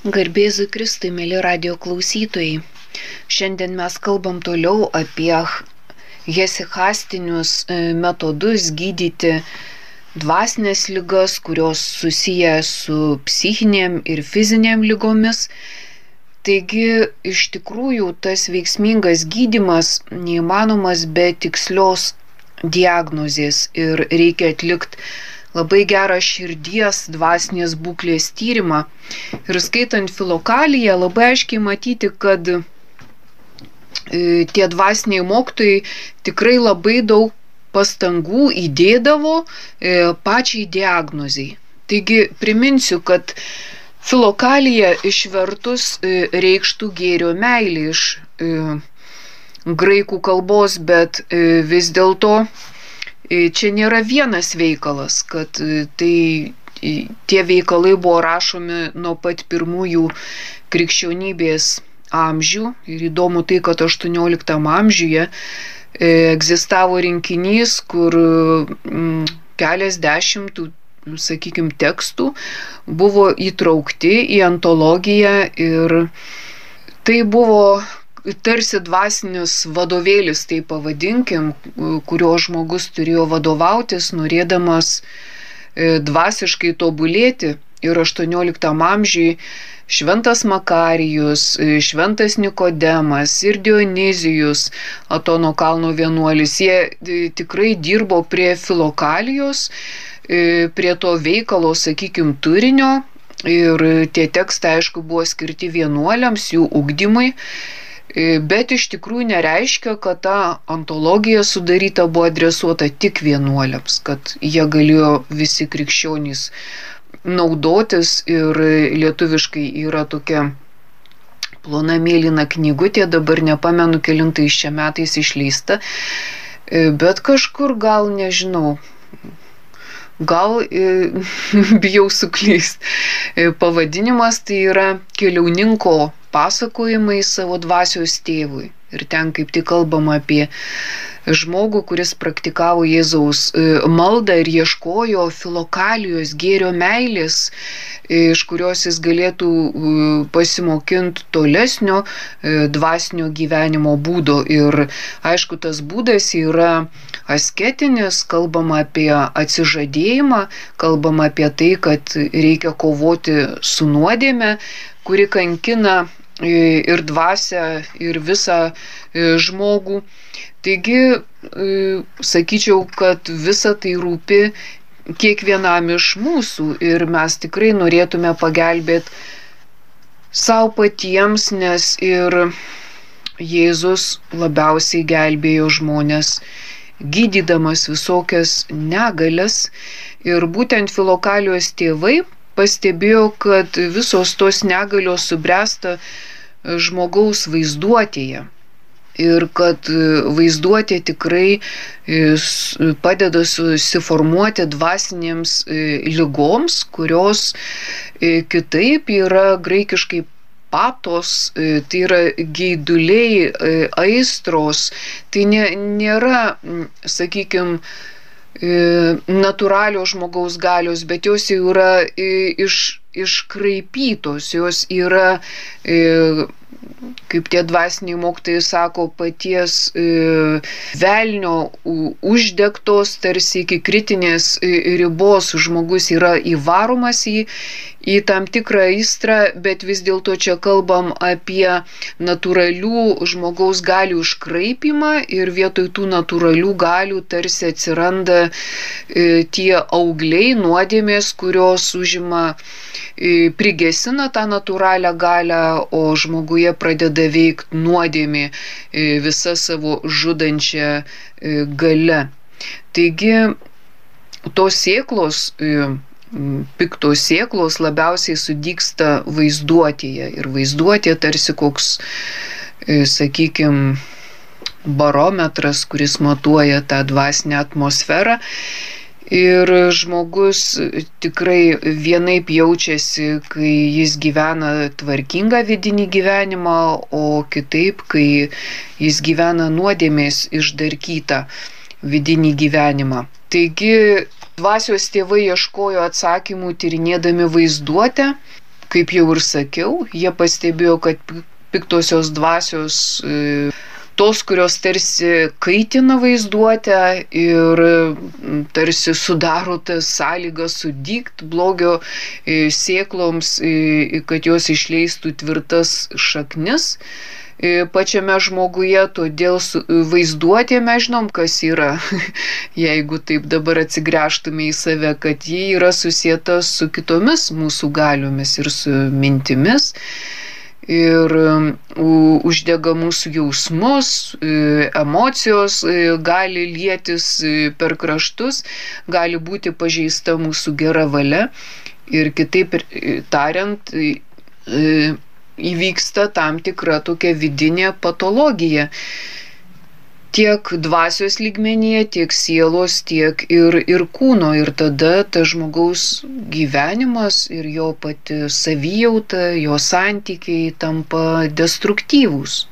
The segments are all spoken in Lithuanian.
Garbėzui Kristui, mėly radijo klausytojai. Šiandien mes kalbam toliau apie hesichastinius metodus gydyti dvasinės ligas, kurios susiję su psichinėm ir fizinėm ligomis. Taigi, iš tikrųjų, tas veiksmingas gydymas neįmanomas be tikslios diagnozės ir reikia atlikti labai gerą širdies dvasinės būklės tyrimą. Ir skaitant Filokaliją labai aiškiai matyti, kad tie dvasiniai mokytojai tikrai labai daug pastangų įdėdavo pačiai diagnozei. Taigi priminsiu, kad Filokalija išvertus reikštų gėrio meilė iš graikų kalbos, bet vis dėlto čia nėra vienas veikalas, kad tie veikalai buvo rašomi nuo pat pirmųjų krikščionybės amžių. Ir įdomu tai, kad 18 amžiuje egzistavo rinkinys, kur keliasdešimt, sakykime, tekstų buvo įtraukti į antologiją ir tai buvo tarsi dvasinis vadovėlis, tai pavadinkim, kurio žmogus turėjo vadovautis, norėdamas dvasiškai tobulėti. Ir 18 amžiui šventas Makarijus, šventas Nikodemas ir Dionizijus, Atono kalno vienuolis, jie tikrai dirbo prie Filokalijos, prie to veikalo, sakykim, turinio. Ir tie tekstai, aišku, buvo skirti vienuoliams, jų ugdymui. Bet iš tikrųjų nereiškia, kad ta antologija sudaryta buvo adresuota tik vienuoliams, kad jie galėjo visi krikščionys naudotis. Ir lietuviškai yra tokia plona mėlyna knygutė, dabar nepamenu kelintais čia metais išleista, bet kažkur gal, nežinau, gal bijau suklyst. Pavadinimas tai yra Keliauninko pasakojimai savo dvasios tėvui. Ir ten kaip tik kalbama apie žmogų, kuris praktikavo Jėzaus maldą ir ieškojo Filokalijos gėrio meilės, iš kurios jis galėtų pasimokinti tolesnio dvasinio gyvenimo būdo. Ir aišku, tas būdas yra asketinis, kalbama apie atsižadėjimą, kalbama apie tai, kad reikia kovoti su nuodėme, kuri kankina ir dvasią, ir visą žmogų. Taigi, sakyčiau, kad visa tai rūpi kiekvienam iš mūsų ir mes tikrai norėtume pagelbėti savo patiems, nes ir Jėzus labiausiai gelbėjo žmonės, gydydamas visokias negalias. Ir būtent Filokalijos tėvai pastebėjo, kad visos tos negalios subręsta žmogaus vaizduotėje. Ir kad vaizduotė tikrai padeda susiformuoti dvasinėms ligoms, kurios kitaip yra graikiškai patos, tai yra geiduliai, aistros. Tai nėra, sakykime, natūralios žmogaus galios, bet jos jau yra iškraipytos, jos yra, kaip tie dvasiniai mokytojai sako, paties velnio uždegtos, tarsi iki kritinės ribos žmogus yra įvaromas į tam tikrą aistrą, bet vis dėlto čia kalbam apie natūralių žmogaus galių iškraipimą ir vietoj tų natūralių galių tarsi atsiranda tie augliai, nuodėmės, kurios užima, prigesina tą natūralią galią, o žmoguje pradeda veikti nuodėmė visa savo žudančia galia. Taigi, tos sėklos, piktos sėklos labiausiai sudygsta vaizduotėje. Ir vaizduotė tarsi koks, sakykime, barometras, kuris matuoja tą dvasinę atmosferą. Ir žmogus tikrai vienaip jaučiasi, kai jis gyvena tvarkingą vidinį gyvenimą, o kitaip, kai jis gyvena nuodėmės išdarkytą vidinį gyvenimą. Taigi dvasios tėvai ieškojo atsakymų tyrinėdami vaizduotę, kaip jau ir sakiau, jie pastebėjo, kad piktosios dvasios, tos, kurios tarsi kaitina vaizduotę ir tarsi sudaro tas sąlygas sudygt blogio sėkloms, kad jos išleistų tvirtas šaknis pačiame žmoguje, todėl vaizduotė mes žinom, kas yra, jeigu taip dabar atsigręžtume į save, kad ji yra susieta su kitomis mūsų galiomis ir su mintimis. Ir uždega mūsų jausmus, emocijos gali lietis per kraštus, gali būti pažeista mūsų gera valia ir kitaip tariant, įvyksta tam tikra tokia vidinė patologija. Tiek dvasios lygmenyje, tiek sielos, tiek ir kūno. Ir tada tas žmogaus gyvenimas ir jo pati savijauta, jo santykiai tampa destruktyvūs.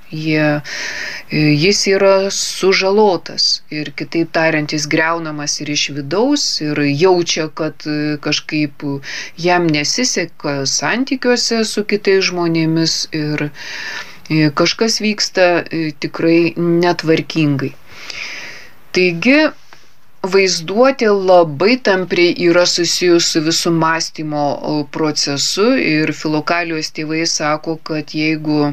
Jis yra sužalotas ir kitaip tariant, jis griaunamas ir iš vidaus ir jaučia, kad kažkaip jam nesiseka santykiuose su kitais žmonėmis ir kažkas vyksta tikrai netvarkingai. Taigi, vaizduotė labai tampriai yra susijus su visų mąstymo procesu ir Filokalijos tėvai sako, kad jeigu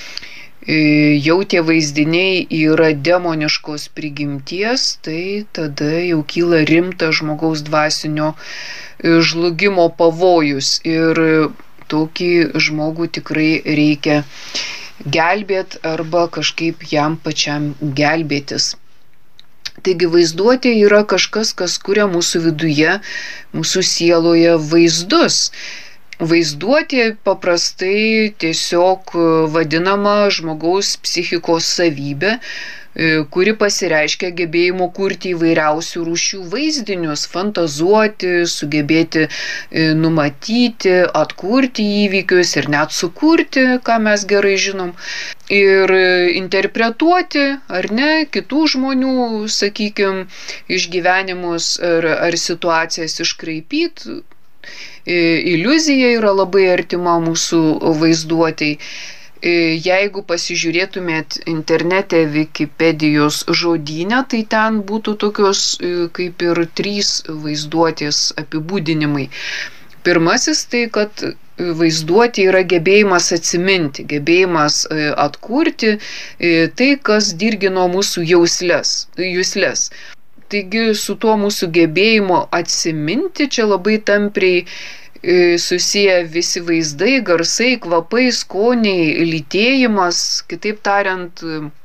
jau tie vaizdiniai yra demoniškos prigimties, tai tada jau kyla rimtas žmogaus dvasinio žlugimo pavojus ir tokį žmogų tikrai reikia gelbėti arba kažkaip jam pačiam gelbėtis. Taigi vaizduotė yra kažkas, kas kuria mūsų viduje, mūsų sieloje vaizdus. Vaizduotė paprastai tiesiog vadinama žmogaus psichikos savybė, kuri pasireiškia gebėjimu kurti įvairiausių rūšių vaizdinius, fantazuoti, sugebėti numatyti, atkurti įvykius ir net sukurti, ką mes gerai žinom, ir interpretuoti, ar ne, kitų žmonių, sakykime, išgyvenimus ar situacijas iškraipyti. Iliuzija yra labai artima mūsų vaizduotei. Jeigu pasižiūrėtumėt internete Wikipedijos žodyne, tai ten būtų tokios kaip ir 3 vaizduotės apibūdinimai. Pirmasis tai, kad vaizduotė yra gebėjimas atsiminti, gebėjimas atkurti tai, kas dirgino mūsų jusles. Taigi su tuo mūsų gebėjimu atsiminti čia labai tampriai susiję visi vaizdai, garsai, kvapai, skoniai, lytėjimas. Kitaip tariant,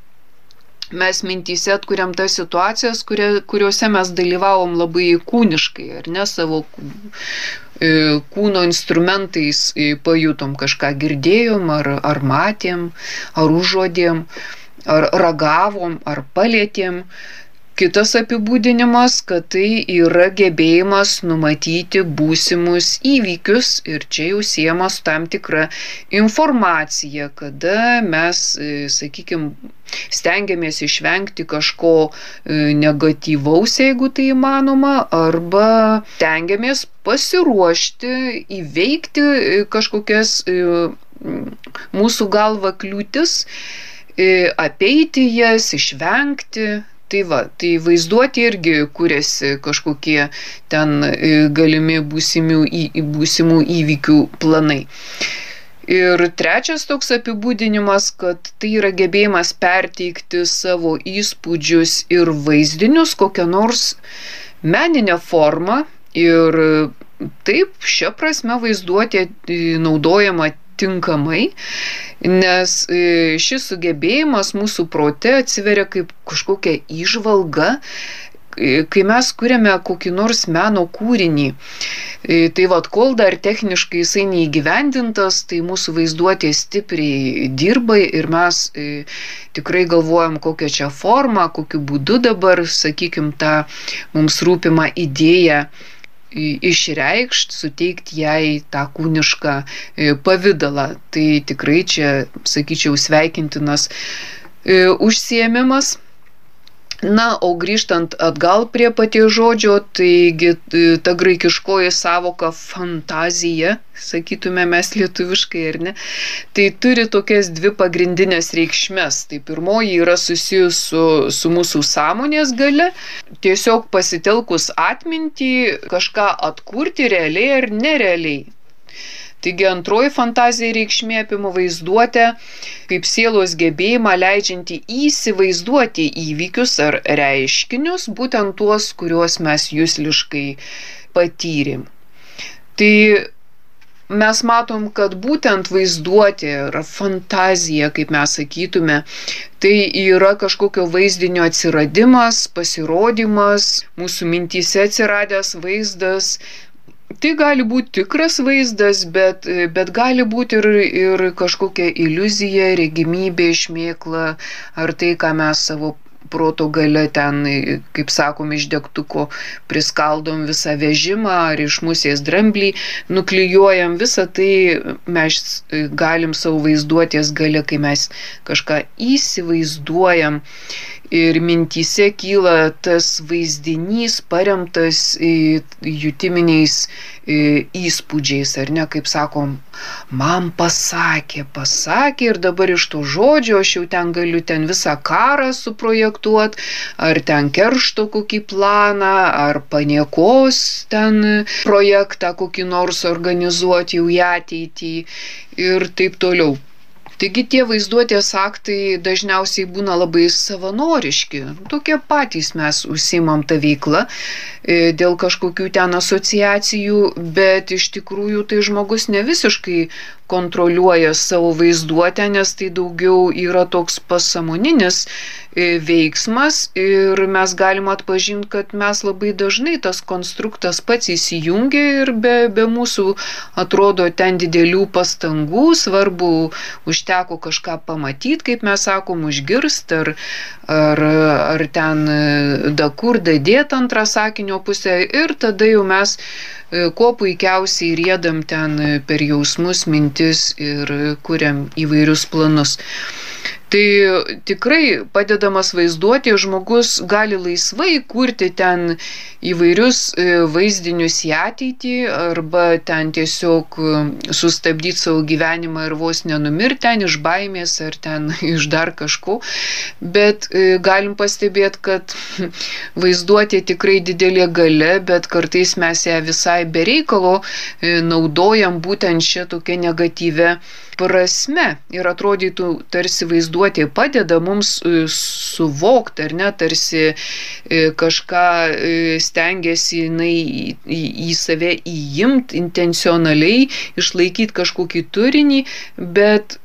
mes mintyse atkuriam tas situacijas, kuriuose mes dalyvavom labai kūniškai, ar ne, savo kūno instrumentais pajutom, kažką girdėjom, ar matėm, ar užuodėm, ar ragavom, ar palėtėm. Kitas apibūdinimas, kad tai yra gebėjimas numatyti būsimus įvykius ir čia jau siejama su tam tikra informacija, kada mes, sakykime, stengiamės išvengti kažko negatyvaus, jeigu tai įmanoma, arba stengiamės pasiruošti, įveikti kažkokias mūsų galva kliūtis, apeiti jas, išvengti. Tai vaizduoti irgi kuriasi kažkokie ten galimi būsimų įvykių planai. Ir trečias toks apibūdinimas, kad tai yra gebėjimas perteikti savo įspūdžius ir vaizdinius kokią nors meninę formą. Ir taip, šia prasme vaizduotė naudojama tinkamai, nes šis sugebėjimas mūsų prote atsiveria kaip kažkokia įžvalga, kai mes kuriame kokį nors meno kūrinį. Tai kol dar techniškai jisai neįgyvendintas, tai mūsų vaizduotė stipriai dirba ir mes tikrai galvojam, kokią čia formą, kokiu būdu dabar, sakykime, tą mums rūpimą idėją išreikšti, suteikti jai tą kūnišką pavidalą. Tai tikrai čia, sakyčiau, sveikintinas užsiėmimas. Na, o grįžtant atgal prie paties žodžio, taigi ta graikiškoji savoka fantazija, sakytume mes lietuviškai, ar ne, tai turi tokias dvi pagrindinės reikšmes. Tai pirmoji yra susijus su mūsų sąmonės galia, tiesiog pasitelkus atmintį kažką atkurti realiai ar nerealiai. Taigi antroji fantazija reikšmė apima vaizduotę kaip sielos gebėjimą leidžiantį įsivaizduoti įvykius ar reiškinius, būtent tuos, kuriuos mes jusliškai patyrėm. Tai mes matom, kad būtent vaizduotė ar fantazija, kaip mes sakytume, tai yra kažkokio vaizdinio atsiradimas, pasirodymas, mūsų mintyse atsiradęs vaizdas. Tai gali būti tikras vaizdas, bet gali būti ir kažkokia iliuzija, regimybė, šmėkla, ar tai, ką mes savo proto gale ten, kaip sakom, iš degtuko priskaldom visą vežimą, ar iš musės dramblį nuklijuojam, visą tai mes galim savo vaizduotės gale, kai mes kažką įsivaizduojam. Ir mintyse kyla tas vaizdinys paremtas jutiminiais įspūdžiais, ar ne, kaip sakom, man pasakė ir dabar iš to žodžio aš jau ten galiu ten visą karą suprojektuoti, ar ten keršto kokį planą, ar paniekos ten projektą kokį nors organizuoti jau į ateitį ir taip toliau. Taigi tie vaizduotės aktai dažniausiai būna labai savanoriški, tokie patys mes užsiimam tą veiklą dėl kažkokių ten asociacijų, bet iš tikrųjų tai žmogus ne visiškai kontroliuoja savo vaizduotę, nes tai daugiau yra toks pasąmoninis veiksmas ir mes galim atpažinti, kad mes labai dažnai tas konstruktas pats įsijungia ir be mūsų atrodo ten didelių pastangų, svarbu užteko kažką pamatyti, kaip mes sakom, užgirst ar ten dakur dadėt antrą sakinio pusę ir tada jau mes kuo puikiausiai riedam ten per jausmus, mintis ir kuriam įvairius planus. Tai tikrai padedamas vaizduoti, žmogus gali laisvai kurti ten įvairius vaizdinius į ateitį arba ten tiesiog sustabdyti savo gyvenimą ir vos nenumirti ten iš baimės ar ten iš dar kažko. Bet galim pastebėti, kad vaizduotė tikrai didelė galia, bet kartais mes ją visai be reikalo naudojam būtent šią tokią negatyvę prasme ir atrodytų tarsi vaizduotė padeda mums suvokti, ar ne, tarsi kažką stengiasi į save įimti intencionaliai, išlaikyti kažkokį turinį, bet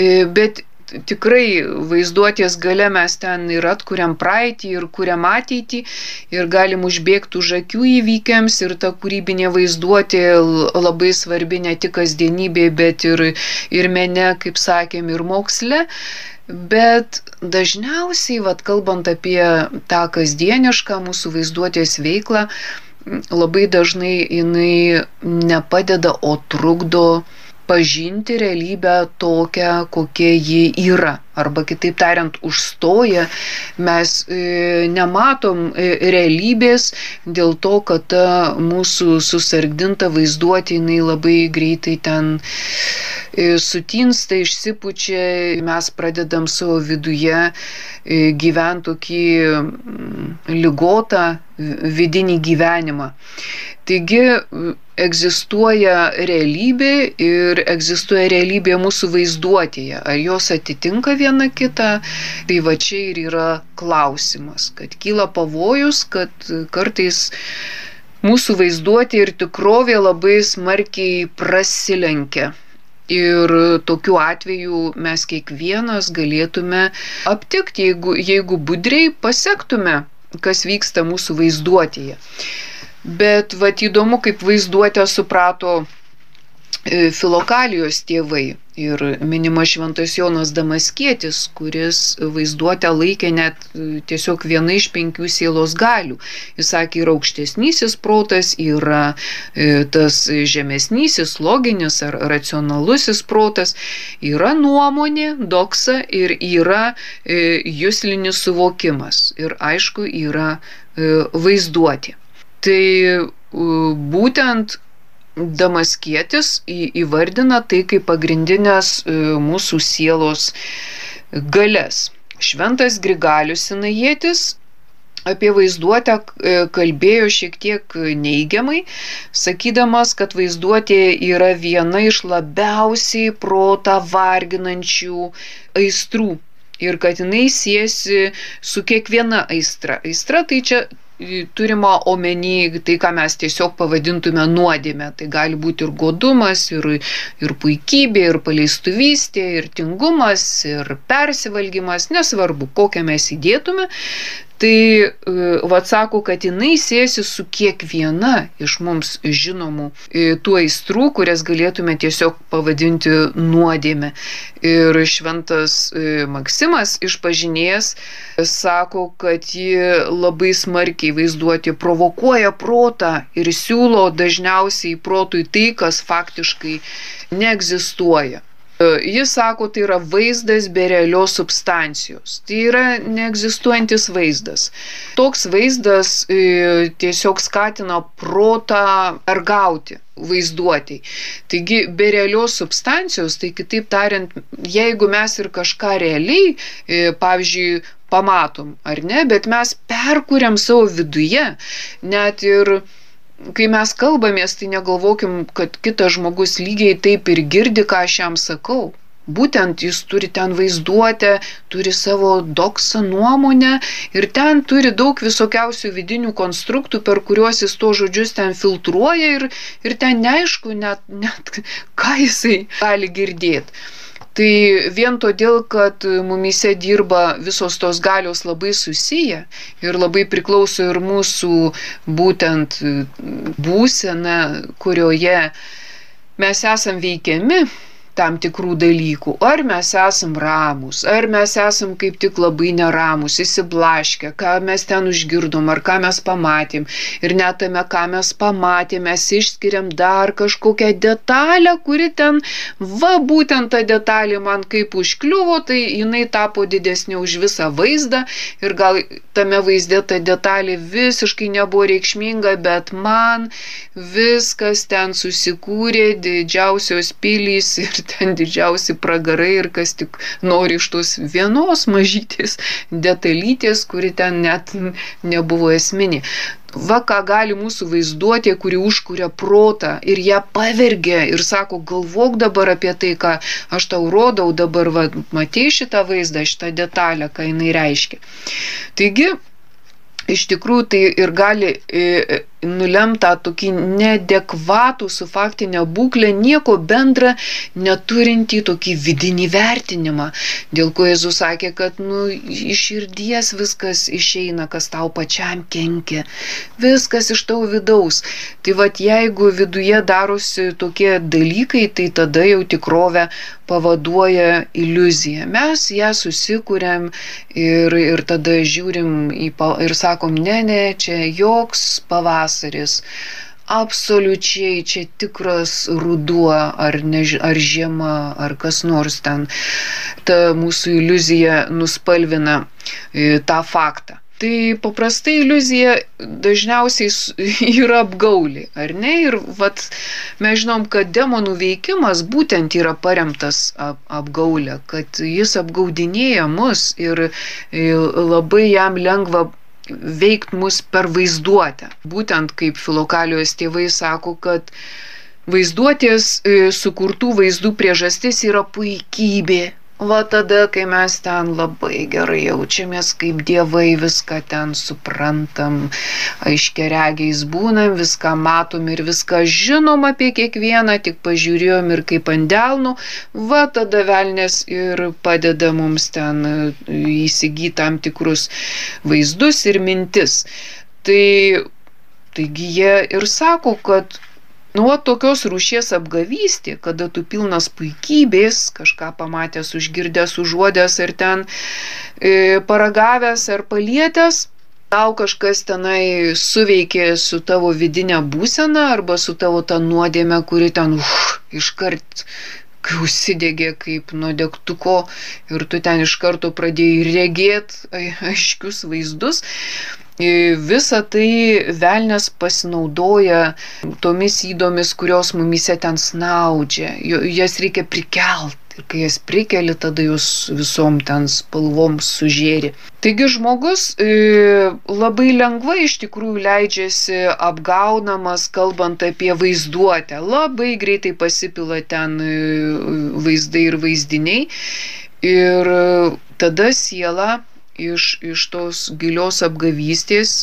tikrai vaizduotės gale mes ten ir atkuriam praeitį, ir kuriam ateitį, ir galim užbėgti už akių įvykiams, ir ta kūrybinė vaizduotė labai svarbi ne tik kasdienybėje, bet ir mene, kaip sakėm, ir moksle. Bet dažniausiai, kalbant apie tą kasdienišką mūsų vaizduotės veiklą, labai dažnai jinai nepadeda, o trukdo pažinti realybę tokią, kokia ji yra. Arba kitaip tariant, užstoja, mes nematom realybės dėl to, kad ta mūsų susargdinta vaizduotė jinai labai greitai ten sutinsta, išsipučia, mes pradedam savo viduje gyventi tokį ligotą vidinį gyvenimą. Taigi egzistuoja realybė ir egzistuoja realybė mūsų vaizduotėje. Ar jos atitinka viena kitą? Tai va čia ir yra klausimas, kad kyla pavojus, kad kartais mūsų vaizduotė ir tikrovė labai smarkiai prasilenkia. Ir tokiu atveju mes kiekvienas galėtume aptikti, jeigu budriai pasektume, kas vyksta mūsų vaizduotėje. Bet įdomu, kaip vaizduotę suprato Filokalijos tėvai ir minimas Šventas Jonas Damaskietis, kuris vaizduotę laikė net tiesiog viena iš 5 sielos galių. Jis sakė, yra aukštesnysis protas, yra tas žemesnysis, loginis ar racionalusis protas, yra nuomonė, doksa ir yra juslinis suvokimas ir aišku yra vaizduotė. Tai būtent Damaskietis įvardina tai kaip pagrindinės mūsų sielos galias. Šventas Grigalius Sinajietis apie vaizduotę kalbėjo šiek tiek neigiamai, sakydamas, kad vaizduotė yra viena iš labiausiai protą varginančių aistrų ir kad jinai siejasi su kiekviena aistra. Aistra tai čia turima omeny tai, ką mes tiesiog pavadintume nuodėme. Tai gali būti ir godumas, ir puikybė, ir paleistuvystė, ir tingumas, ir persivalgymas, nesvarbu, kokią mes įdėtume. Tai sako, kad jinai siejasi su kiekviena iš mums žinomų tų aistrų, kurias galėtume tiesiog pavadinti nuodėme. Ir šventas Maksimas išpažinėjas sako, kad ji labai smarkiai vaizduotė provokuoja protą ir siūlo dažniausiai protui tai, kas faktiškai neegzistuoja. Jis sako, tai yra vaizdas be realios substancijos. Tai yra neegzistuojantis vaizdas. Toks vaizdas tiesiog skatina protą argauti vaizduotei. Taigi, be realios substancijos, tai kitaip tariant, jeigu mes ir kažką realiai, pavyzdžiui, pamatom, ar ne, bet mes perkuriam savo viduje, net ir kai mes kalbamės, tai negalvokim, kad kitas žmogus lygiai taip ir girdi, ką aš jam sakau. Būtent jis turi ten vaizduotę, turi savo doksą nuomonę ir ten turi daug visokiausių vidinių konstruktų, per kuriuos jis to žodžius ten filtruoja ir ten neaišku net ką jisai gali girdėti. Tai vien todėl, kad mumyse dirba visos tos galios labai susiję ir labai priklauso ir mūsų būtent būsena, kurioje mes esam veikiami tam tikrų dalykų, ar mes esam ramūs, ar mes esam kaip tik labai neramūs, įsiblaškę, ką mes ten užgirdom, ar ką mes pamatėm. Ir net tame, ką mes pamatėm, mes išskiriam dar kažkokią detalę, kuri ten, būtent ta detalė man kaip užkliuvo, tai jinai tapo didesnė už visą vaizdą ir gal tame vaizde ta detalė visiškai nebuvo reikšminga, bet man viskas ten susikūrė, didžiausios pilys ir ten didžiausi pragarai ir kas tik nori iš tos vienos mažytės detalytės, kuri ten net nebuvo esminė. Ką gali mūsų vaizduotė, kuri užkuria protą ir ją pavergia ir sako, galvok dabar apie tai, ką aš tau rodau, dabar matei šitą vaizdą, šitą detalę, ką jinai reiškia. Taigi, iš tikrųjų tai ir gali nulemta tokį neadekvatų su faktinė būklė, nieko bendra neturintį tokį vidinį vertinimą, dėl ko Jėzus sakė, kad iš širdies viskas išeina, kas tau pačiam kenkia, viskas iš tavo vidaus. Tai jeigu viduje darosi tokie dalykai, tai tada jau tikrovę pavaduoja iliuzija. Mes ją susikuriam ir tada žiūrim ir sakom, ne, čia joks pavasaris. Absoliučiai čia tikras ruduo ar žiema ar kas nors ten. Ta mūsų iliuzija nuspalvina tą faktą. Tai paprastai iliuzija dažniausiai yra apgaulė, ar ne? Ir mes žinom, kad demonų veikimas būtent yra paremtas apgaulė, kad jis apgaudinėja mus ir labai jam lengva veikt mus per vaizduotę. Būtent kaip Filokalijos tėvai sako, kad vaizduotės sukurtų vaizdų priežastis yra puikybė. Tada, kai mes ten labai gerai jaučiamės, kaip dievai, viską ten suprantam, aiškiaregiais būnam, viską matom ir viską žinom apie kiekvieną, tik pažiūrėjom ir kaip ant delnų, tada velnės ir padeda mums ten įsigyti tam tikrus vaizdus ir mintis. Taigi jie ir sako, kad Nu, tokios rūšies apgavystė, kada tu pilnas puikybės, kažką pamatęs, užgirdęs, užuodęs ar ten paragavęs ar palietęs, tau kažkas tenai suveikė su tavo vidinė būsena arba su tavo ta nuodėme, kuri ten iškart užsidegė kaip nuo degtuko ir tu ten iš karto pradėjai regėti aiškius vaizdus. Visa tai velnias pasinaudoja tomis ydomis, kurios mumise ten snaudžia. Jas reikia prikelt. Ir kai jas prikeli, tada jūs visom ten spalvom sužėri. Taigi žmogus labai lengvai iš tikrųjų leidžiasi apgaunamas, kalbant apie vaizduotę. Labai greitai pasipila ten vaizdai ir vaizdiniai. Ir tada siela iš tos gilios apgavystės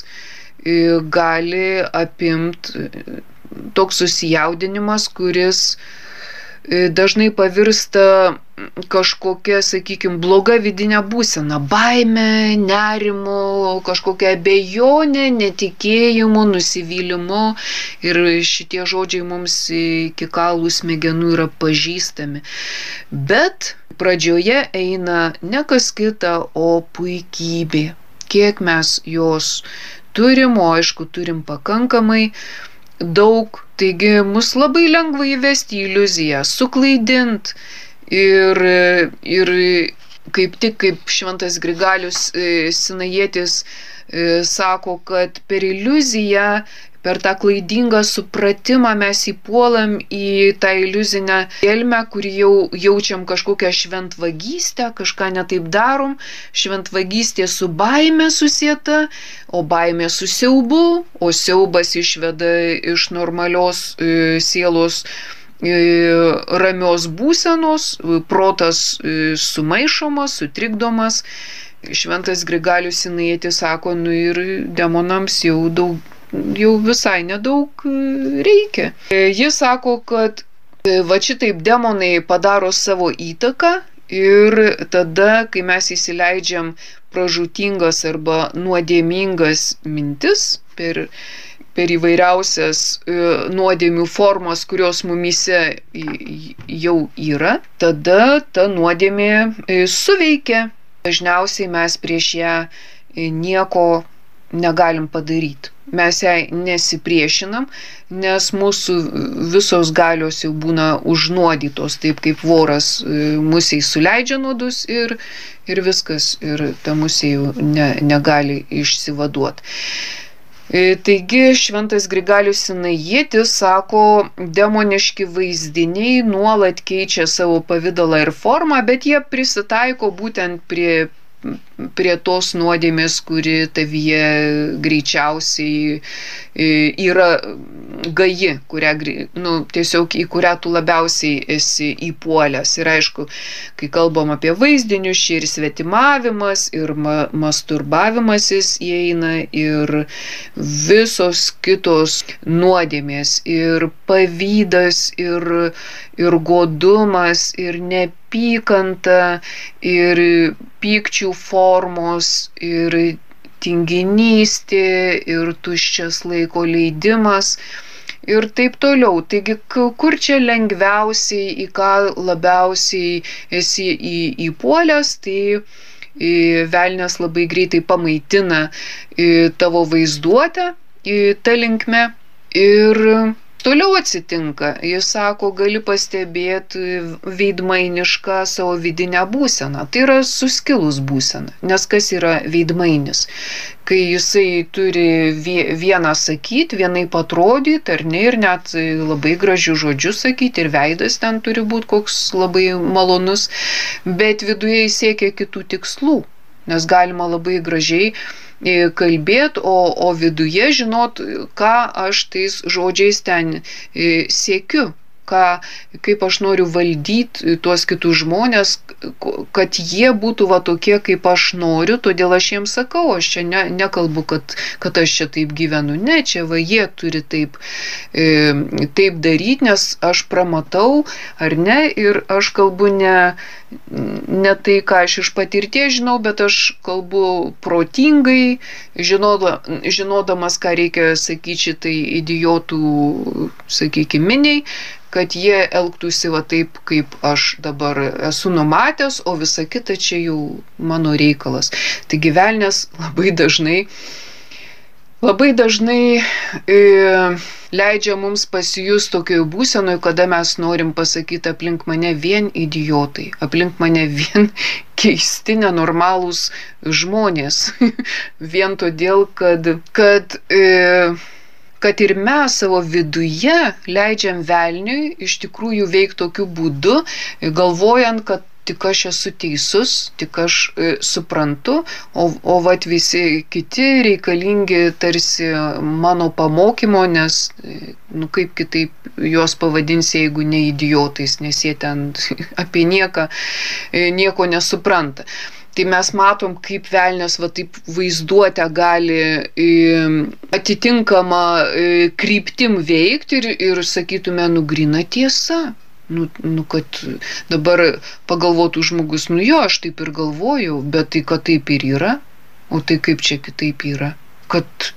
gali apimti toks susijaudinimas, kuris dažnai pavirsta kažkokia, sakykime, bloga vidinė būsena, baime, nerimo, kažkokia abejonė, netikėjimu, nusivylimu ir šitie žodžiai mums iki kaulų smegenų yra pažįstami. Bet pradžioje eina ne kas kita, o puikybė. Kiek mes jos turim, o aišku, turim pakankamai daug, taigi mus labai lengva įvesti į iliuziją, suklaidint ir kaip tik kaip šventas Grigalius Sinajietis sako, kad per iliuziją, per tą klaidingą supratimą mes įpuolam į tą iliuzinę gelmę, kur jau jaučiam kažkokią šventvagystę, kažką netaip darom, šventvagystė su baime susieta, o baimė su siaubu, o siaubas išveda iš normalios sielos ramios būsenos, protas sumaišomas, sutrikdomas. Šventas Grigalius Sinajietis sako, ir demonams jau visai nedaug reikia. Jis sako, kad va šitaip demonai padaro savo įtaką ir tada, kai mes įsileidžiam pražūtingas arba nuodėmingas mintis per įvairiausias nuodėmių formas, kurios mumise jau yra, tada ta nuodėmė suveikia. Dažniausiai mes prieš ją nieko negalim padaryti. Mes jai nesipriešinam, nes mūsų visos galios jau būna užnuodytos, taip kaip voras musiai suleidžia nuodus ir viskas, ir ta musė jau negali išsivaduoti. Taigi šventas Grigalius Sinajietis sako, demoniški vaizdiniai nuolat keičia savo pavidalą ir formą, bet jie prisitaiko būtent prie tos nuodėmės, kuri tavyje greičiausiai yra gaji, tiesiog į kurią tu labiausiai esi įpuolęs. Ir aišku, kai kalbam apie vaizdinius, čia ir svetimavimas, ir masturbavimasis įeina, ir visos kitos nuodėmės, ir pavydas, ir godumas, ir neapykanta, ir pykčių formos, ir tinginystė, ir tuščias laiko leidimas ir taip toliau. Taigi, kur čia lengviausiai, į ką labiausiai esi įpuolęs, tai velnias labai greitai pamaitina tavo vaizduotę tą linkme ir toliau atsitinka. Jis sako, gali pastebėti veidmainišką savo vidinę būseną. Tai yra suskilus būsena. Nes kas yra veidmainis? Kai jisai turi vieną sakyti, vienaip atrodyti, ar ne, ir net labai gražių žodžių sakyti, ir veidas ten turi būti koks labai malonus, bet viduje jis siekia kitų tikslų. Nes galima labai gražiai kalbėti, o viduje žinot, ką aš tais žodžiais ten siekiu. kaip aš noriu valdyti tuos kitus žmonės, kad jie būtų va tokie, kaip aš noriu, todėl aš jiems sakau, aš čia nekalbu, kad aš čia taip gyvenu, ne, čia va jie turi taip daryti, nes aš pramatau, ar ne, ir aš kalbu ne tai, ką aš iš patirties žinau, bet aš kalbu protingai, žinodamas, ką reikia sakyti šitai idiotų, sakykime, miniai, kad jie elgtųsi va taip, kaip aš dabar esu numatęs, o visa kita čia jau mano reikalas. Taigi velnias labai dažnai leidžia mums pasijus tokioje būsenoje, kada mes norim pasakyti aplink mane vien idiotai, aplink mane vien keisti, nenormalūs žmonės. Vien todėl, kad ir mes savo viduje leidžiam velniui iš tikrųjų veikti tokiu būdu, galvojant, kad tik aš esu teisus, tik aš suprantu, o vat visi kiti reikalingi tarsi mano pamokymo, nes, kaip kitaip juos pavadinsi, jeigu ne idiotais, nes jie ten apie nieko nesupranta. Tai mes matom, kaip velnias va taip vaizduotę gali atitinkamą kryptim veikti ir sakytume, gryna tiesa. Kad dabar pagalvotų žmogus, jo, aš taip ir galvojau, bet tai, kad taip ir yra, o tai kaip čia kitaip yra. Kad,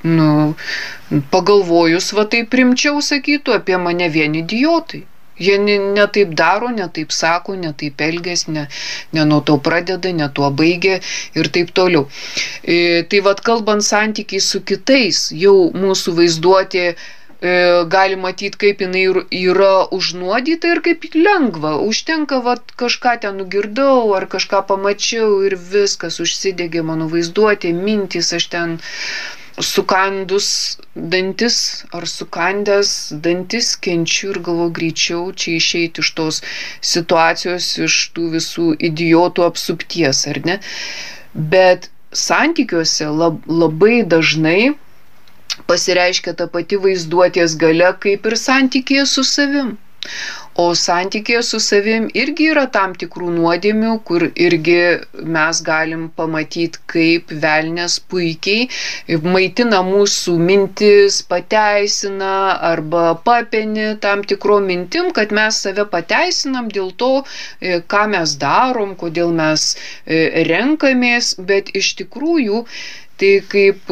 pagalvojus va taip rimčiau sakytų apie mane vien idiotai. Jie ne taip daro, ne taip sako, ne taip elgės, ne nuo to pradeda, ne tuo baigia ir taip toliau. Tai vat kalbant santykiai su kitais, jau mūsų vaizduotė gali matyti, kaip jinai yra užnuodyta ir kaip lengva. Užtenka vat kažką ten nugirdau ar kažką pamačiau ir viskas užsidegė mano vaizduotė, mintys, aš ten sukandus dantis ar sukandęs dantis kenčiu ir galvoju greičiau čia išeiti iš tos situacijos, iš tų visų idiotų apsupties, ar ne? Bet santykiuose labai dažnai pasireiškia ta pati vaizduotės galia kaip ir santykėje su savim. O santykėje su savim irgi yra tam tikrų nuodėmių, kur irgi mes galim pamatyti, kaip velnias puikiai maitina mūsų mintis, pateisina arba papeni tam tikro mintim, kad mes save pateisinam dėl to, ką mes darom, kodėl mes renkamės, bet iš tikrųjų tai kaip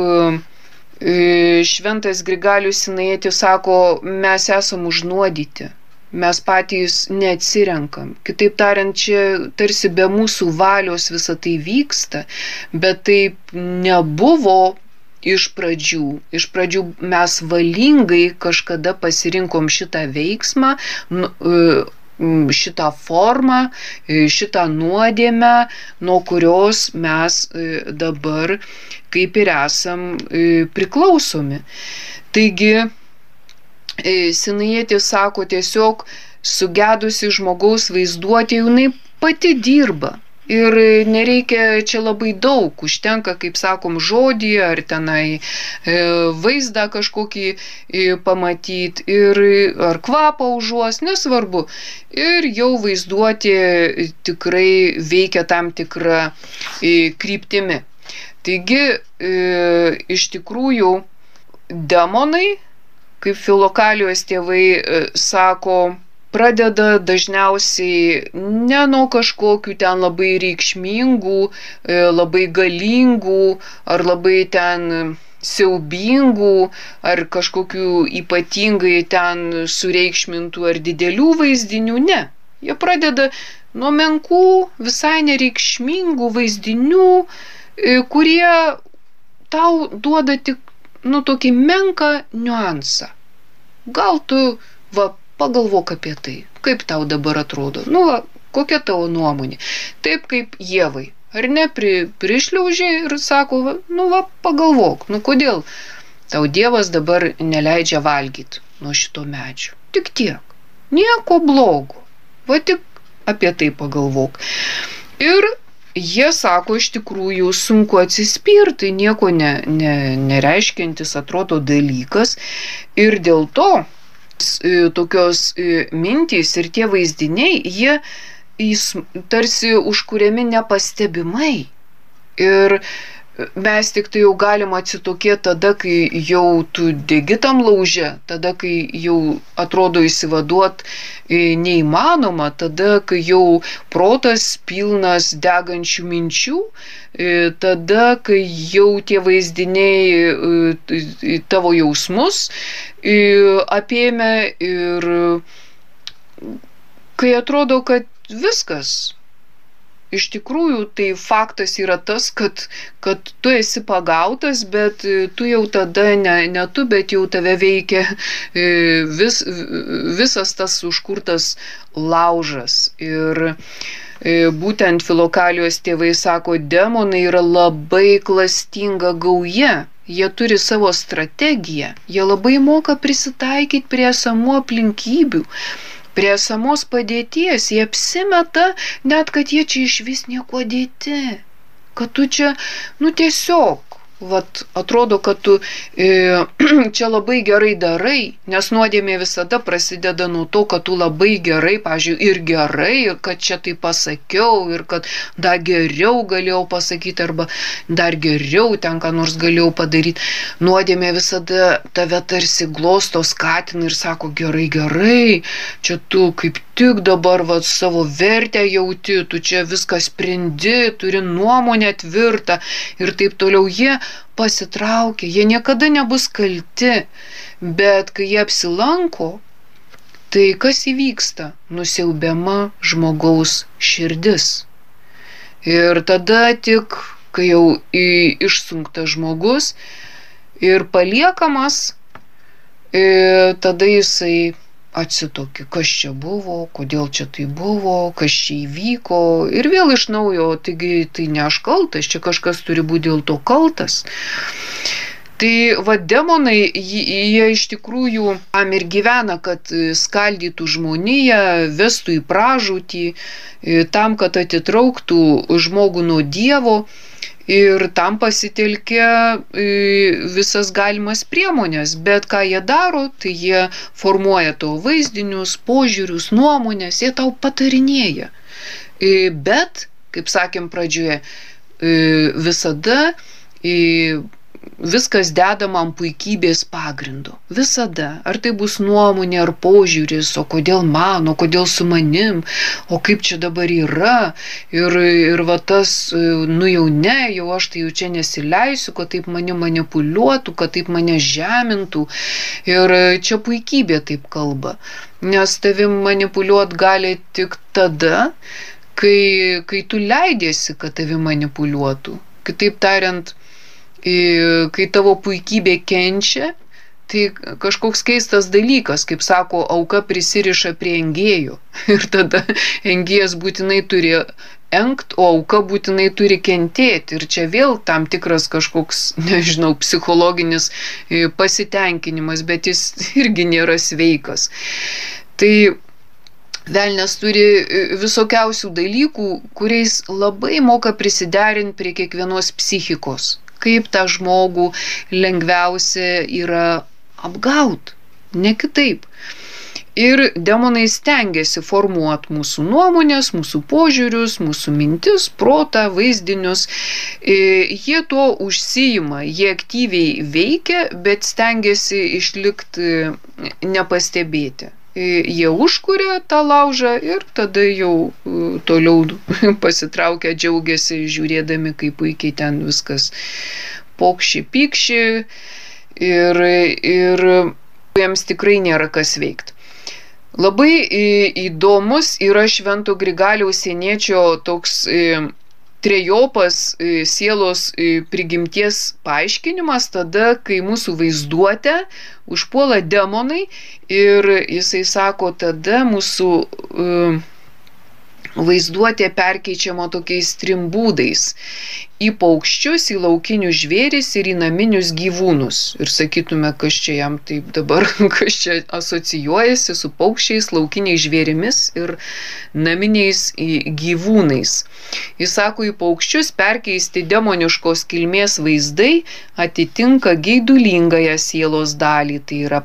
Šventas Grigalius Sinaitis sako, mes esam užnuodyti. Mes patys neatsirenkam. Kitaip tariant, čia tarsi be mūsų valios visa tai vyksta, bet taip nebuvo iš pradžių. Iš pradžių mes valingai kažkada pasirinkom šitą veiksmą, šitą formą, šitą nuodėmę, nuo kurios mes dabar kaip ir esam priklausomi. Taigi, Sinaitis sako, tiesiog sugedusi žmogaus vaizduotė, jinai pati dirba. Ir nereikia čia labai daug, užtenka, kaip sakom, žodį ar tenai vaizdą kažkokį pamatyti ar kvapą užuos, nesvarbu. Ir jau vaizduotė tikrai veikia tam tikrą kryptimi. Taigi, iš tikrųjų, demonai, kaip Filokalijos tėvai sako, pradeda dažniausiai ne nuo kažkokių ten labai reikšmingų, labai galingų ar labai ten siaubingų ar kažkokių ypatingai ten sureikšmintų ar didelių vaizdinių, ne. Jie pradeda nuo menkų, visai nereikšmingų vaizdinių, kurie tau duoda tik, tokį menką niuansą. Gal tu, pagalvok apie tai, kaip tau dabar atrodo. Kokia tavo nuomonė? Taip kaip Ievai. Ar ne, prišliaužė ir sako, pagalvok, kodėl tau Dievas dabar neleidžia valgyti nuo šito medžio. Tik tiek. Nieko blogo. Tik apie tai pagalvok. Ir jie sako, iš tikrųjų sunku atsispirti, nieko nereiškiantis atrodo dalykas. Ir dėl to tokios mintys ir tie vaizdiniai, jie tarsi užkuriami nepastebimai. Ir mes tik tai jau galim atsitokėti tada, kai jau tu degi tam lauže, tada, kai jau atrodo įsivaduot neįmanoma, tada, kai jau protas pilnas degančių minčių, tada, kai jau tie vaizdiniai tavo jausmus apėmė ir kai atrodo, kad viskas. Iš tikrųjų, tai faktas yra tas, kad tu esi pagautas, bet tu jau tada ne tu, bet jau tave veikia visas tas užkurtas laužas. Ir būtent Filokalijos tėvai sako, demonai yra labai klastinga gauja. Jie turi savo strategiją, jie labai moka prisitaikyti prie esamų aplinkybių, prie esamos padėties, jie apsimeta, net kad jie čia išvis nieko dėti, kad tu čia, tiesiog, atrodo, kad tu čia labai gerai darai, nes nuodėmė visada prasideda nuo to, kad tu labai gerai, pavyzdžiui, ir gerai, ir kad čia tai pasakiau, ir kad dar geriau galėjau pasakyti, arba dar geriau ten ką nors galėjau padaryti. Nuodėmė visada tave tarsi glosto, skatina ir sako, gerai, čia tu kaip tik dabar savo vertę jauti, tu čia viską sprendi, turi nuomonę tvirtą ir taip toliau. Jie pasitraukia, jie niekada nebus kalti, bet kai jie apsilanko, tai kas įvyksta? Nusiaubiama žmogaus širdis. Ir tada tik, kai jau išsunktas žmogus ir paliekamas, tada jisai atsitokė, kas čia buvo, kodėl čia tai buvo, kas čia įvyko ir vėl iš naujo, taigi tai ne aš kaltas, čia kažkas turi būti dėl to kaltas. Tai demonai, jie iš tikrųjų tam ir gyvena, kad skaldytų žmoniją, vestų į pražūtį, tam, kad atitrauktų žmogų nuo Dievo. Ir tam pasitelkia visas galimas priemonės, bet ką jie daro, tai jie formuoja tavo vaizdinius, požiūrius, nuomonės, jie tau patarinėja. Bet, kaip sakėm pradžioje, visada viskas dedama ant puikybės pagrindo. Visada. Ar tai bus nuomonė, ar požiūris, o kodėl man, o kodėl su manim, o kaip čia dabar yra. Ir tas, jau ne, jau aš tai jau čia nesileisiu, kad taip mane manipuliuotų, kad taip mane žemintų. Ir čia puikybė taip kalba. Nes tavim manipuliuot gali tik tada, kai tu leidėsi, kad tavim manipuliuotų. Kitaip tariant, kai tavo puikybė kenčia, tai kažkoks keistas dalykas, kaip sako, auka prisiriša prie engėjų. Ir tada engėjas būtinai turi engt, o auka būtinai turi kentėti. Ir čia vėl tam tikras kažkoks, nežinau, psichologinis pasitenkinimas, bet jis irgi nėra sveikas. Tai velnias turi visokiausių dalykų, kuriais labai moka prisiderinti prie kiekvienos psichikos. Kaip tą žmogų lengviausia yra apgaut, ne kitaip. Ir demonai stengiasi formuoti mūsų nuomonės, mūsų požiūrius, mūsų mintis, protą, vaizdinius. Jie tuo užsiima, jie aktyviai veikia, bet stengiasi išlikti nepastebėti. Jie užkuria tą laužą ir tada jau toliau pasitraukia, džiaugiasi, žiūrėdami, kaip puikiai ten viskas pokši, pykši ir jiems tikrai nėra kas veikti. Labai įdomus yra Švento Grigaliaus Sieniečio toks trejopas sielos prigimties paaiškinimas tada, kai mūsų vaizduotę užpuola demonai ir jisai sako, tada mūsų vaizduotė perkeičiama tokiais trim būdais: į paukščius, į laukinius žvėris ir į naminius gyvūnus. Ir sakytume, kas čia jam taip dabar, kas čia asocijuojasi su paukščiais, laukiniais žvėrimis ir naminiais gyvūnais. Jis sako, į paukščius perkeisti demoniškos kilmės vaizdai atitinka geidulingąją sielos dalį, tai yra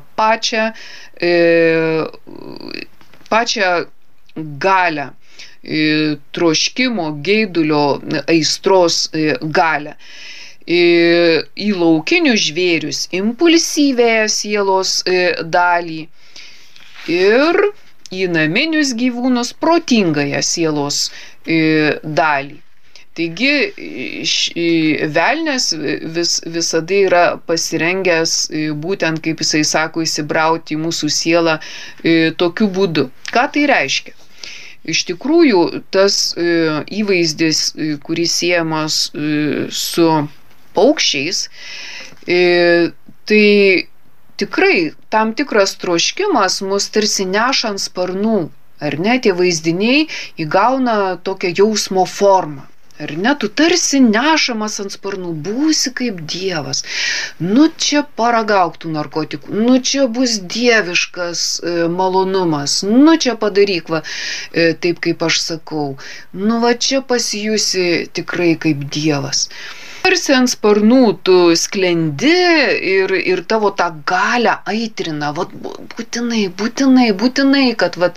pačią galią, troškimo, geidulio, aistros galią. Į laukinius žvėrius impulsyvėją sielos dalį ir į naminius gyvūnus protingąją sielos dalį. Taigi velnias visada yra pasirengęs, būtent kaip jisai sako, įsibrauti į mūsų sielą tokiu būdu. Ką tai reiškia? Iš tikrųjų, tas įvaizdis, kuris siejamas su paukščiais, tai tikrai tam tikras troškimas mus tarsi neša ant sparnų, ar ne, tie vaizdiniai įgauna tokią jausmo formą. Ar ne, tu tarsi nešamas ant sparnų, būsi kaip Dievas. Nu čia paragauk tų narkotikų, nu čia bus dieviškas malonumas, nu čia padaryk va, taip kaip aš sakau, nu va čia pasijusi tikrai kaip Dievas. Tarsi ant sparnų tu sklendi ir tavo tą galią aitrina, vat, būtinai, kad vat,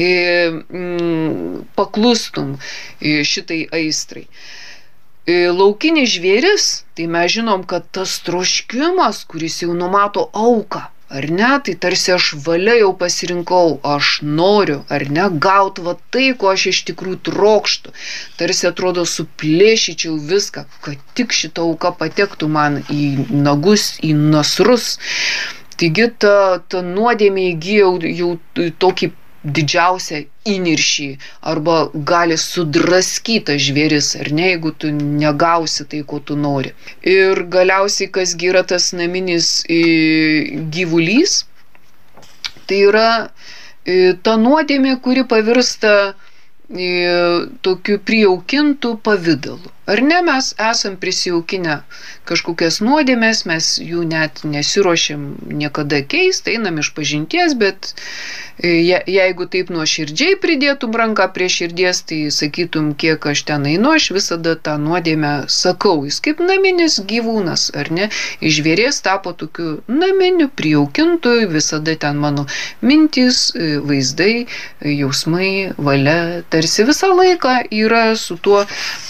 paklustum šitai aistrai. Laukinis žvėris, tai mes žinom, kad tas troškimas, kuris jau numato auką, ar ne, tai tarsi aš valia jau pasirinkau, aš noriu, ar ne, gauti va tai, ko aš iš tikrųjų trokštu. Tarsi atrodo suplėšyčiau viską, kad tik šita auka patektų man į nagus, į nasrus. Taigi ta nuodėmė įgyja jau tokį didžiausią įniršį arba gali sudraskyti žvėris, ar ne, jeigu tu negausi tai, ko tu nori. Ir galiausiai, kas yra tas naminis gyvulys, tai yra ta nuodėmė, kuri pavirsta tokiu prijaukintų pavidalu. Ar ne, mes esam prisijaukinę kažkokias nuodėmės, mes jų net nesiruošiam niekada keisti, einam iš pažinties, bet jeigu taip nuoširdžiai pridėtum ranką prie širdies, tai sakytum, kiek aš ten einu, aš visada tą nuodėmę sakau. Jis kaip naminis gyvūnas, ar ne? Iš žvėries tapo tokiu naminiu, prijaukintu, visada ten mano mintys, vaizdai, jausmai, valia, tarsi visą laiką yra su tuo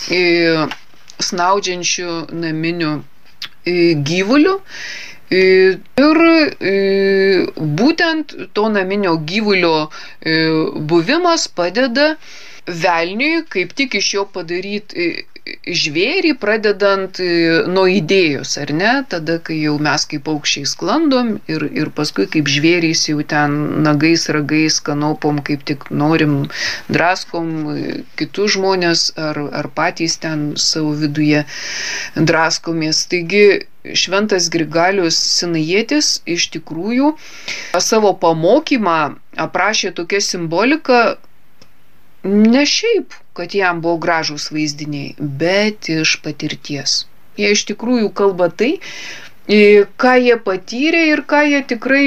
snaudžiančiu naminiu gyvuliu. Ir būtent to naminio gyvulio buvimas padeda velniui kaip tik iš jo padaryti žvėrį, pradedant nuo idėjos, ar ne? Tada, kai jau mes kaip paukščiai sklandom ir paskui kaip žvėrys jau ten nagais, ragais, kanopom, kaip tik norim, draskom kitus žmonės ar patys ten savo viduje draskomės. Taigi, Šventas Grigalius Sinajietis iš tikrųjų savo pamokymą aprašė tokia simbolika, ne šiaip, kad jam buvo gražūs vaizdiniai, bet iš patirties. Jie iš tikrųjų kalba tai, ką jie patyrė ir ką jie tikrai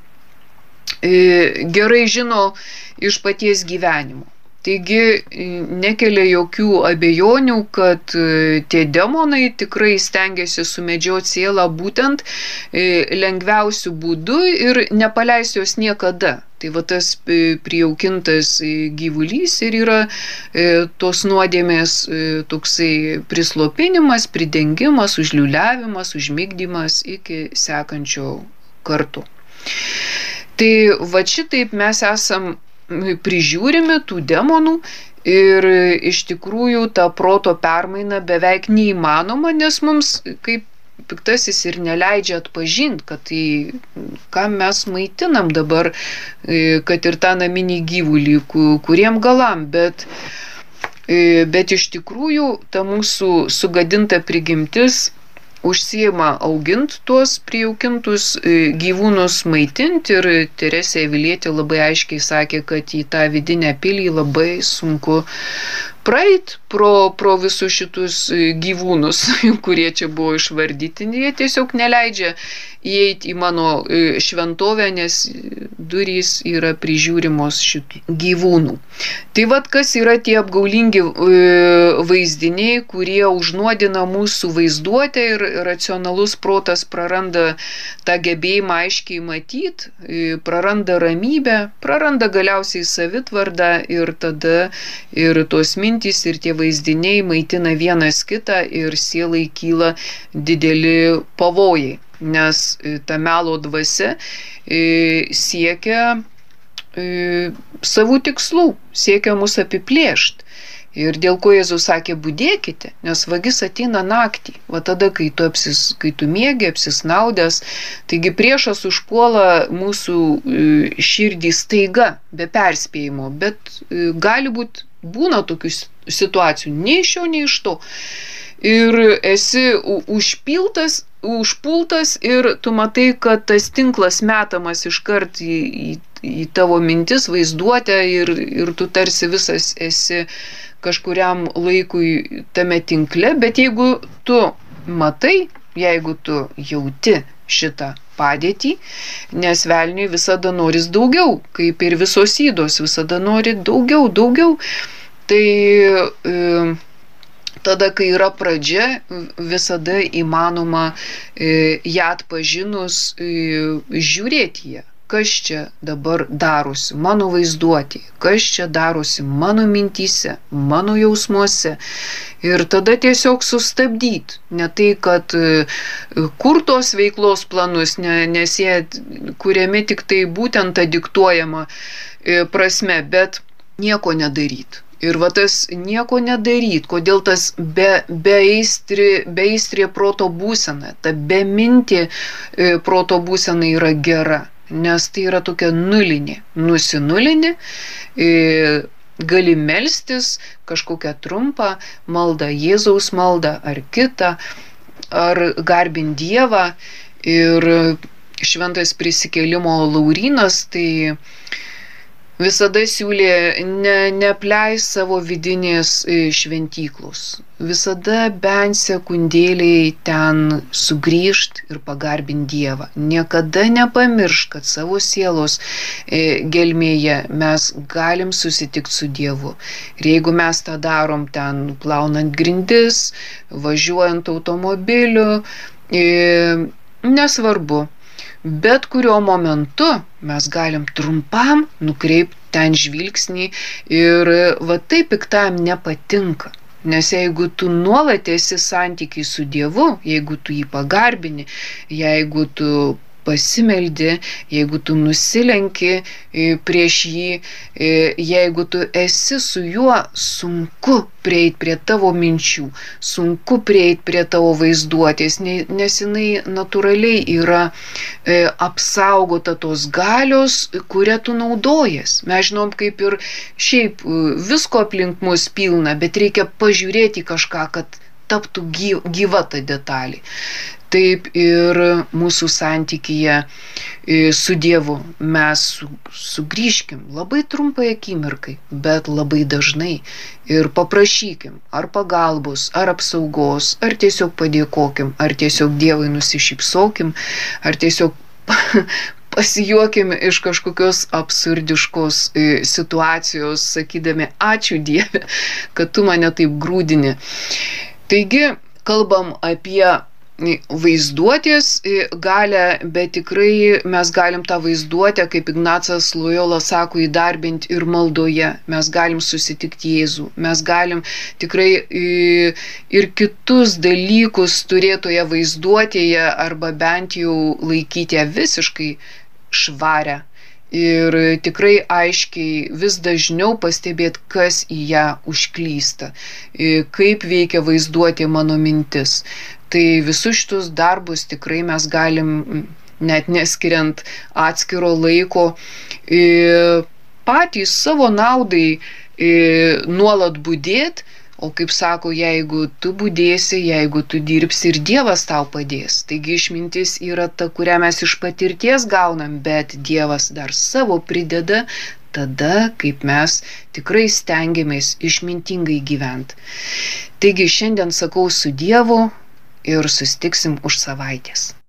gerai žino iš paties gyvenimo. Taigi nekelia jokių abejonių, kad tie demonai tikrai stengiasi sumedžioti sielą būtent lengviausių būdų ir nepaleis jos niekada. Tai va tas prijaukintas gyvulys ir yra tos nuodėmės toksai prislopinimas, pridengimas, užliuliavimas, užmigdymas iki sekančio karto. Tai va šitaip mes esam prižiūrimi tų demonų ir iš tikrųjų ta proto permaina beveik neįmanoma, nes mums kaip piktasis ir neleidžia atpažinti, kad tai, ką mes maitinam dabar, kad ir tą naminį gyvulį, kuriem galam, bet iš tikrųjų ta mūsų sugadinta prigimtis užsiima augint tuos prijaukintus gyvūnus, maitinti, ir Teresė Avilietė labai aiškiai sakė, kad į tą vidinę pilį labai sunku praeit pro visus šitus gyvūnus, kurie čia buvo išvardyti. Jie tiesiog neleidžia įeiti į mano šventovę, nes durys yra prižiūrimos šitų gyvūnų. Tai vat kas yra tie apgaulingi vaizdiniai, kurie užnuodina mūsų vaizduotę, ir racionalus protas praranda tą gebėjimą aiškiai matyti, praranda ramybę, praranda galiausiai savitvardą, ir tada ir tos mintys, ir tie vaizdiniai maitina vienas kitą, ir sielai kyla dideli pavojai, nes ta melo dvasia siekia savų tikslų, siekia mus apiplėšti. Ir dėl ko Jėzus sakė, budėkite, nes vagis ateina naktį, va tada, kai tu miegi, apsisnaudęs. Taigi priešas užpuola mūsų širdį staiga, be perspėjimo, bet gali būna tokių situacijų, nei iš šio, nei iš to. Ir esi užpultas, ir tu matai, kad tas tinklas metamas iškart į tavo mintis, vaizduotę, ir tu tarsi visas esi kažkuriam laikui tame tinkle, bet jeigu tu matai, jeigu tu jauti šitą padėtį, nes velniui visada noris daugiau, kaip ir visos ydos, visada nori daugiau, tai tada, kai yra pradžia, visada įmanoma ją atpažinus žiūrėti ją. Kas čia dabar darosi mano vaizduotėje, kas čia darosi mano mintyse, mano jausmuose. Ir tada tiesiog sustabdyti. Ne tai, kad kurtos veiklos planus, nes jie kuriami tik tai būtent tą diktuojamą prasme, bet nieko nedaryti. Ir va tas nieko nedaryt, kodėl tas beaistrė proto būsena, ta bemintė proto būsena yra gera, nes tai yra tokia nulinė, nusinulinė, gali melstis kažkokią trumpą maldą, Jėzaus maldą ar kitą, ar garbint Dievą. Ir šventas prisikėlimo Laurynas tai visada siūlė neapleis savo vidinės šventyklos. Visada bent sekundėliai ten sugrįžt ir pagarbint Dievą. Niekada nepamiršk, kad savo sielos gelmėje mes galim susitikti su Dievu. Ir jeigu mes tą darom ten plaunant grindis, važiuojant automobiliu, nesvarbu. Bet kuriuo momentu mes galim trumpam nukreipti ten žvilgsnį, ir va taip piktam nepatinka. Nes jeigu tu nuolat esi santykiai su Dievu, jeigu tu jį pagarbini, jeigu tu pasimeldi, jeigu tu nusilenki prieš jį, jeigu tu esi su juo, sunku prieit prie tavo minčių, sunku prieit prie tavo vaizduotės, nes jinai natūraliai yra apsaugota tos galios, kurią tu naudojies. Mes žinom, kaip ir šiaip visko aplink mus pilna, bet reikia pažiūrėti kažką, kad taptų gyva ta detalė. Taip ir mūsų santykyje su Dievu mes sugrįžkim labai trumpai akimirkai, bet labai dažnai, ir paprašykim ar pagalbos, ar apsaugos, ar tiesiog padėkokim, ar tiesiog Dievui nusišypsokim, ar tiesiog pasijuokim iš kažkokios absurdiškos situacijos, sakydami ačiū Dieve, kad tu mane taip grūdini. Taigi, kalbam apie vaizduotės galę, bet tikrai mes galim tą vaizduotę, kaip Ignacas Lojola sako, įdarbinti ir maldoje. Mes galim susitikti Jėzų, mes galim tikrai ir kitus dalykus turėtoje vaizduotėje, arba bent jau laikyti ją visiškai švarę. Ir tikrai aiškiai vis dažniau pastebėti, kas į ją užklysta, kaip veikia vaizduotė mano mintis. Tai visus šitus darbus tikrai mes galim, net neskiriant atskiro laiko, patys savo naudai nuolat budėti, O kaip sako, jeigu tu budėsi, jeigu tu dirbsi ir Dievas tau padės. Taigi išmintis yra ta, kurią mes iš patirties gaunam, bet Dievas dar savo prideda tada, kaip mes tikrai stengiamės išmintingai gyventi. Taigi šiandien sakau su Dievu ir susitiksim už savaitės.